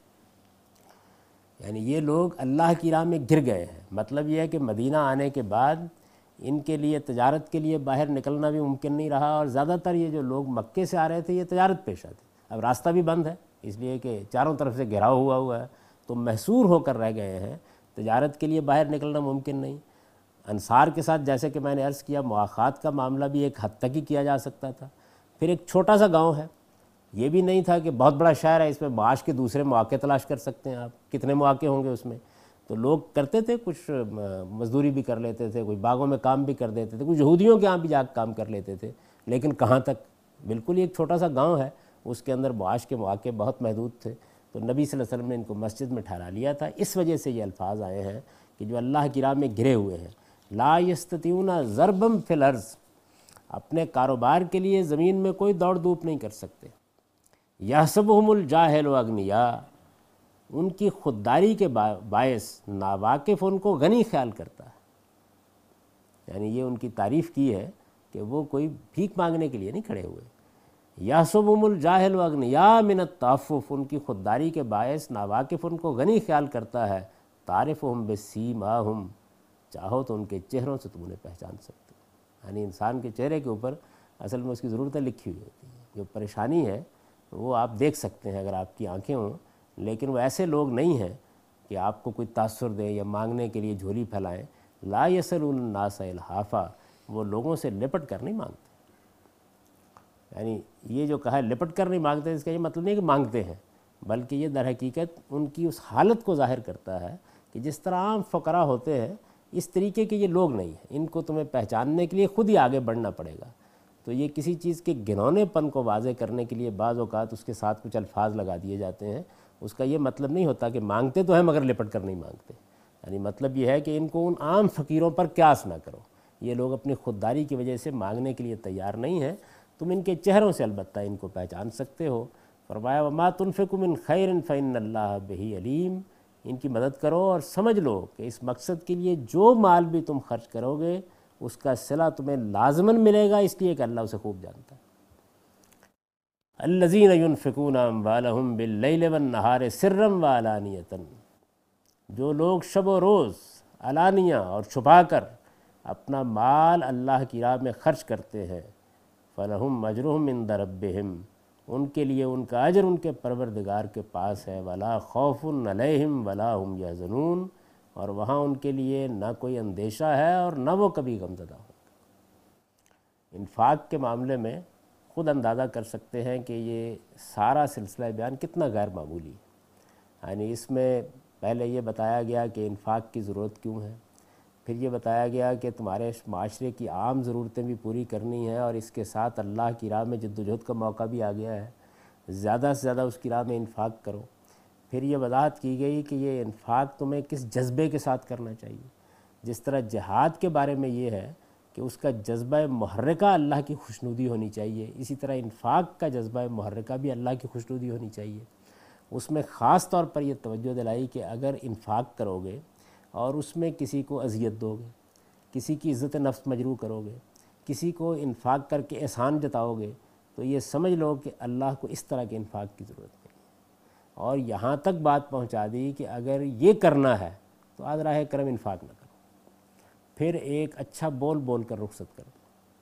یعنی یہ لوگ اللہ کی راہ میں گر گئے ہیں۔ مطلب یہ ہے کہ مدینہ آنے کے بعد ان کے لیے تجارت کے لیے باہر نکلنا بھی ممکن نہیں رہا، اور زیادہ تر یہ جو لوگ مکے سے آ رہے تھے یہ تجارت پیشہ تھے۔ اب راستہ بھی بند ہے، اس لیے کہ چاروں طرف سے گھیراؤ ہوا ہوا ہے، تو محصور ہو کر رہ گئے ہیں، تجارت کے لیے باہر نکلنا ممکن نہیں۔ انصار کے ساتھ جیسے کہ میں نے عرض کیا، مواخات کا معاملہ بھی ایک حد تک ہی کیا جا سکتا تھا۔ پھر ایک چھوٹا سا گاؤں ہے، یہ بھی نہیں تھا کہ بہت بڑا شہر ہے اس میں معاش کے دوسرے مواقع تلاش کر سکتے ہیں آپ، کتنے مواقع ہوں گے اس میں۔ تو لوگ کرتے تھے، کچھ مزدوری بھی کر لیتے تھے، کوئی باغوں میں کام بھی کر دیتے تھے، کچھ یہودیوں کے ہاں بھی جا کے کام کر لیتے تھے، لیکن کہاں تک؟ بالکل ایک چھوٹا سا گاؤں ہے، اس کے اندر معاش کے مواقع بہت محدود تھے۔ تو نبی صلی اللہ علیہ وسلم نے ان کو مسجد میں ٹھہرا لیا تھا۔ اس وجہ سے یہ الفاظ آئے ہیں کہ جو اللہ کی راہ میں گرے ہوئے ہیں، لا یستطیعون ضربا فی الارض، اپنے کاروبار کے لیے زمین میں کوئی دوڑ دھوپ نہیں کر سکتے۔ یحسبہم الجاہل اغنیاء، ان کی خودداری کے باعث ناواقف ان کو غنی خیال کرتا ہے، یعنی یہ ان کی تعریف کی ہے کہ وہ کوئی بھیک مانگنے کے لیے نہیں کھڑے ہوئے۔ یحسبہم الجاہل اغنیاء من التعفف، ان کی خودداری کے باعث ناواقف ان کو غنی خیال کرتا ہے۔ تعرفہم بسیماہم، چاہو تو ان کے چہروں سے تم انہیں پہچان سکتے ہو، یعنی انسان کے چہرے کے اوپر اصل میں اس کی ضرورتیں لکھی ہوئی ہوتی ہیں۔ جو پریشانی ہے وہ آپ دیکھ سکتے ہیں اگر آپ کی آنکھیں ہوں، لیکن وہ ایسے لوگ نہیں ہیں کہ آپ کو کوئی تاثر دیں یا مانگنے کے لیے جھولی پھیلائیں۔ لا یسألون الناس الحافا، وہ لوگوں سے لپٹ کر نہیں مانگتے، یعنی یہ جو کہا ہے لپٹ کر نہیں مانگتے، اس کا یہ مطلب نہیں کہ مانگتے ہیں، بلکہ یہ در حقیقت ان کی اس حالت کو ظاہر کرتا ہے کہ جس طرح عام فقراء ہوتے ہیں اس طریقے کے یہ لوگ نہیں ہیں۔ ان کو تمہیں پہچاننے کے لیے خود ہی آگے بڑھنا پڑے گا۔ تو یہ کسی چیز کے گھنونے پن کو واضح کرنے کے لیے بعض اوقات اس کے ساتھ کچھ الفاظ لگا دیے جاتے ہیں۔ اس کا یہ مطلب نہیں ہوتا کہ مانگتے تو ہیں مگر لپٹ کر نہیں مانگتے، یعنی مطلب یہ ہے کہ ان کو ان عام فقیروں پر قیاس نہ کرو۔ یہ لوگ اپنی خودداری کی وجہ سے مانگنے کے لیے تیار نہیں ہیں، تم ان کے چہروں سے البتہ ان کو پہچان سکتے ہو۔ فرمایا وما تنفقوا من خیر فإن اللہ بہ علیم، ان کی مدد کرو اور سمجھ لو کہ اس مقصد کے لیے جو مال بھی تم خرچ کرو گے اس کا صلہ تمہیں لازماً ملے گا، اس لیے کہ اللہ اسے خوب جانتا ہے۔ الذین ینفقون اموالہم باللیل والنہار سرا وعلانیۃ، جو لوگ شب و روز علانیہ اور چھپا کر اپنا مال اللہ کی راہ میں خرچ کرتے ہیں، فلہم اجرہم عند ربہم، ان کے لیے ان کا اجر ان کے پروردگار کے پاس ہے، ولا خوف علیہم ولا ہم یحزنون، اور وہاں ان کے لیے نہ کوئی اندیشہ ہے اور نہ وہ کبھی غمزدہ ہوں۔ انفاق کے معاملے میں خود اندازہ کر سکتے ہیں کہ یہ سارا سلسلہ بیان کتنا غیر معمولی ہے۔ یعنی اس میں پہلے یہ بتایا گیا کہ انفاق کی ضرورت کیوں ہے، پھر یہ بتایا گیا کہ تمہارے معاشرے کی عام ضرورتیں بھی پوری کرنی ہیں، اور اس کے ساتھ اللہ کی راہ میں جد و جہد کا موقع بھی آ گیا ہے، زیادہ سے زیادہ اس کی راہ میں انفاق کرو۔ پھر یہ وضاحت کی گئی کہ یہ انفاق تمہیں کس جذبے کے ساتھ کرنا چاہیے۔ جس طرح جہاد کے بارے میں یہ ہے کہ اس کا جذبہ محرکہ اللہ کی خوشنودی ہونی چاہیے، اسی طرح انفاق کا جذبہ محرکہ بھی اللہ کی خوشنودی ہونی چاہیے۔ اس میں خاص طور پر یہ توجہ دلائی کہ اگر انفاق کرو گے اور اس میں کسی کو اذیت دو گے، کسی کی عزت نفس مجروح کرو گے، کسی کو انفاق کر کے احسان جتاؤ گے، تو یہ سمجھ لو کہ اللہ کو اس طرح کے انفاق کی ضرورت نہیں ہے۔ اور یہاں تک بات پہنچا دی کہ اگر یہ کرنا ہے تو آج راہ کرم انفاق نہ کرو، پھر ایک اچھا بول بول کر رخصت کر دو،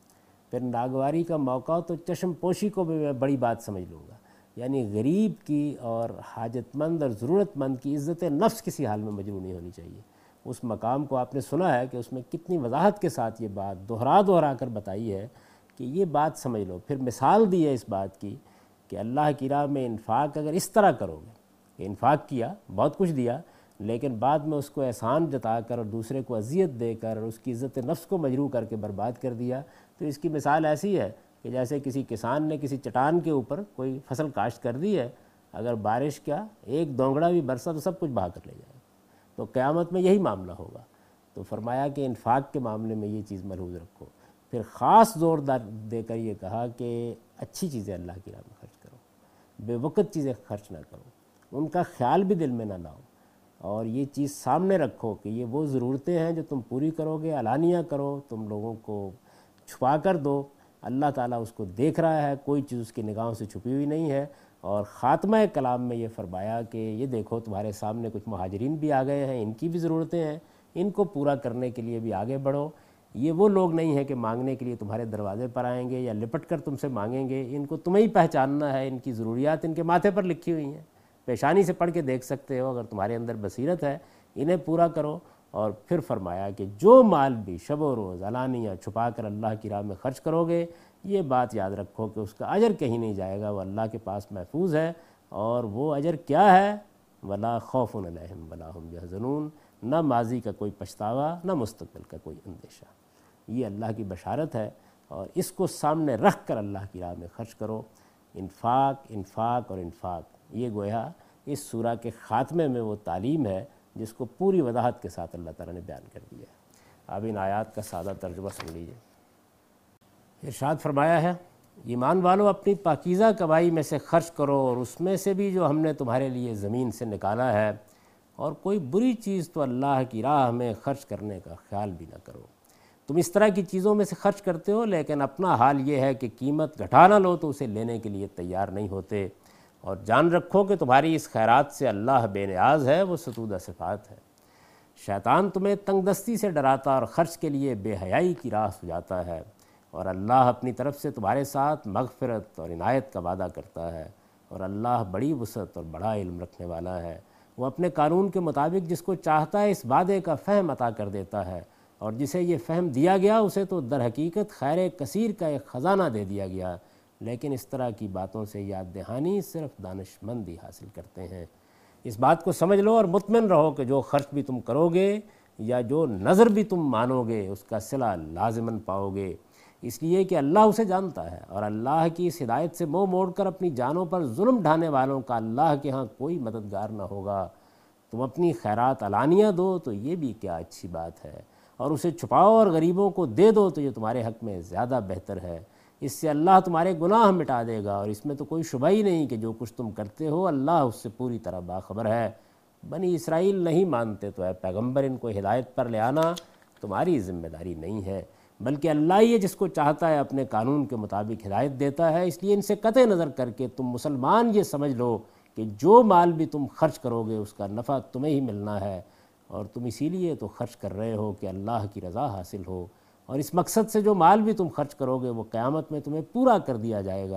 پھر ناگواری کا موقع تو چشم پوشی کو بھی میں بڑی بات سمجھ لوں گا۔ یعنی غریب کی اور حاجت مند اور ضرورت مند کی عزت نفس کسی حال میں مجروح نہیں ہونی چاہیے۔ اس مقام کو آپ نے سنا ہے کہ اس میں کتنی وضاحت کے ساتھ یہ بات دہرا دہرا کر بتائی ہے کہ یہ بات سمجھ لو۔ پھر مثال دی ہے اس بات کی کہ اللہ کی راہ میں انفاق اگر اس طرح کرو گے کہ انفاق کیا، بہت کچھ دیا، لیکن بعد میں اس کو احسان جتا کر اور دوسرے کو اذیت دے کر اور اس کی عزت نفس کو مجروح کر کے برباد کر دیا، تو اس کی مثال ایسی ہے کہ جیسے کسی کسان نے کسی چٹان کے اوپر کوئی فصل کاشت کر دی ہے، اگر بارش کا ایک دونگڑا بھی برسا تو سب کچھ بہا کر لے جائے، تو قیامت میں یہی معاملہ ہوگا۔ تو فرمایا کہ انفاق کے معاملے میں یہ چیز ملحوظ رکھو۔ پھر خاص زور دے کر یہ کہا کہ اچھی چیزیں اللہ کی راہ میں خرچ کرو، بے وقت چیزیں خرچ نہ کرو، ان کا خیال بھی دل میں نہ لاؤ، اور یہ چیز سامنے رکھو کہ یہ وہ ضرورتیں ہیں جو تم پوری کرو گے، علانیہ کرو، تم لوگوں کو چھپا کر دو، اللہ تعالیٰ اس کو دیکھ رہا ہے، کوئی چیز اس کی نگاہوں سے چھپی ہوئی نہیں ہے۔ اور خاتمہ کلام میں یہ فرمایا کہ یہ دیکھو تمہارے سامنے کچھ مہاجرین بھی آ گئے ہیں، ان کی بھی ضرورتیں ہیں، ان کو پورا کرنے کے لیے بھی آگے بڑھو۔ یہ وہ لوگ نہیں ہیں کہ مانگنے کے لیے تمہارے دروازے پر آئیں گے یا لپٹ کر تم سے مانگیں گے، ان کو تمہیں ہی پہچاننا ہے، ان کی ضروریات ان کے ماتھے پر لکھی ہوئی ہیں، پیشانی سے پڑھ کے دیکھ سکتے ہو، اگر تمہارے اندر بصیرت ہے انہیں پورا کرو۔ اور پھر فرمایا کہ جو مال بھی شب و روز علانیہ چھپا کر اللہ کی راہ میں خرچ کرو گے، یہ بات یاد رکھو کہ اس کا اجر کہیں نہیں جائے گا، وہ اللہ کے پاس محفوظ ہے۔ اور وہ اجر کیا ہے؟ ولا خوف علیہم ولا ہم یحزنون، نہ ماضی کا کوئی پچھتاوا، نہ مستقبل کا کوئی اندیشہ۔ یہ اللہ کی بشارت ہے، اور اس کو سامنے رکھ کر اللہ کی راہ میں خرچ کرو۔ انفاق انفاق اور انفاق، یہ گویا اس سورہ کے خاتمے میں وہ تعلیم ہے جس کو پوری وضاحت کے ساتھ اللہ تعالیٰ نے بیان کر دیا ہے۔ اب ان آیات کا سادہ ترجمہ سن لیجیے۔ ارشاد فرمایا ہے، ایمان والو اپنی پاکیزہ کمائی میں سے خرچ کرو، اور اس میں سے بھی جو ہم نے تمہارے لیے زمین سے نکالا ہے، اور کوئی بری چیز تو اللہ کی راہ میں خرچ کرنے کا خیال بھی نہ کرو۔ تم اس طرح کی چیزوں میں سے خرچ کرتے ہو، لیکن اپنا حال یہ ہے کہ قیمت گھٹا نہ لو تو اسے لینے کے لیے تیار نہیں ہوتے، اور جان رکھو کہ تمہاری اس خیرات سے اللہ بے نیاز ہے، وہ ستودہ صفات ہے۔ شیطان تمہیں تنگ دستی سے ڈراتا اور خرچ کے لیے بے حیائی کی راہ سجاتا ہے، اور اللہ اپنی طرف سے تمہارے ساتھ مغفرت اور عنایت کا وعدہ کرتا ہے، اور اللہ بڑی وسعت اور بڑا علم رکھنے والا ہے۔ وہ اپنے قانون کے مطابق جس کو چاہتا ہے اس وعدے کا فہم عطا کر دیتا ہے، اور جسے یہ فہم دیا گیا اسے تو در حقیقت خیر کثیر کا ایک خزانہ دے دیا گیا، لیکن اس طرح کی باتوں سے یاد دہانی صرف دانش مند ہی حاصل کرتے ہیں۔ اس بات کو سمجھ لو اور مطمئن رہو کہ جو خرچ بھی تم کرو گے یا جو نظر بھی تم مانو گے اس کا صلہ لازماً پاؤ گے، اس لیے کہ اللہ اسے جانتا ہے، اور اللہ کی اس ہدایت سے منہ موڑ کر اپنی جانوں پر ظلم ڈھانے والوں کا اللہ کے ہاں کوئی مددگار نہ ہوگا۔ تم اپنی خیرات علانیہ دو تو یہ بھی کیا اچھی بات ہے، اور اسے چھپاؤ اور غریبوں کو دے دو تو یہ تمہارے حق میں زیادہ بہتر ہے۔ اس سے اللہ تمہارے گناہ مٹا دے گا، اور اس میں تو کوئی شبہ ہی نہیں کہ جو کچھ تم کرتے ہو اللہ اس سے پوری طرح باخبر ہے۔ بنی اسرائیل نہیں مانتے تو اے پیغمبر ان کو ہدایت پر لے آنا تمہاری ذمہ داری نہیں ہے، بلکہ اللہ ہی جس کو چاہتا ہے اپنے قانون کے مطابق ہدایت دیتا ہے۔ اس لیے ان سے قطع نظر کر کے تم مسلمان یہ سمجھ لو کہ جو مال بھی تم خرچ کرو گے اس کا نفع تمہیں ہی ملنا ہے، اور تم اسی لیے تو خرچ کر رہے ہو کہ اللہ کی رضا حاصل ہو، اور اس مقصد سے جو مال بھی تم خرچ کرو گے وہ قیامت میں تمہیں پورا کر دیا جائے گا،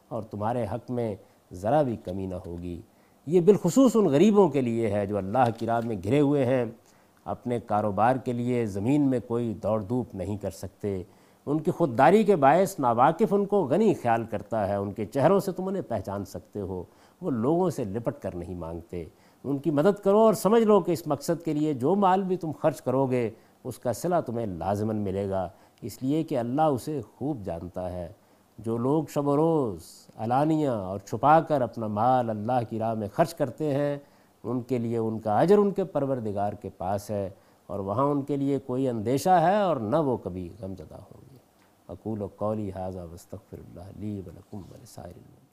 اور تمہارے حق میں ذرا بھی کمی نہ ہوگی۔ یہ بالخصوص ان غریبوں کے لیے ہے جو اللہ کی راہ میں گھرے ہوئے ہیں، اپنے کاروبار کے لیے زمین میں کوئی دوڑ دھوپ نہیں کر سکتے، ان کی خودداری کے باعث ناواقف ان کو غنی خیال کرتا ہے، ان کے چہروں سے تم انہیں پہچان سکتے ہو، وہ لوگوں سے لپٹ کر نہیں مانگتے۔ ان کی مدد کرو اور سمجھ لو کہ اس مقصد کے لیے جو مال بھی تم خرچ کرو گے اس کا صلہ تمہیں لازماً ملے گا، اس لیے کہ اللہ اسے خوب جانتا ہے۔ جو لوگ شب و روز علانیہ اور چھپا کر اپنا مال اللہ کی راہ میں خرچ کرتے ہیں، ان کے لیے ان کا اجر ان کے پروردگار کے پاس ہے، اور وہاں ان کے لیے کوئی اندیشہ ہے اور نہ وہ کبھی غم زدہ ہوں گے۔ اقول قولی ھذا واستغفر اللہ لی ولکم ولسائر المؤمنین۔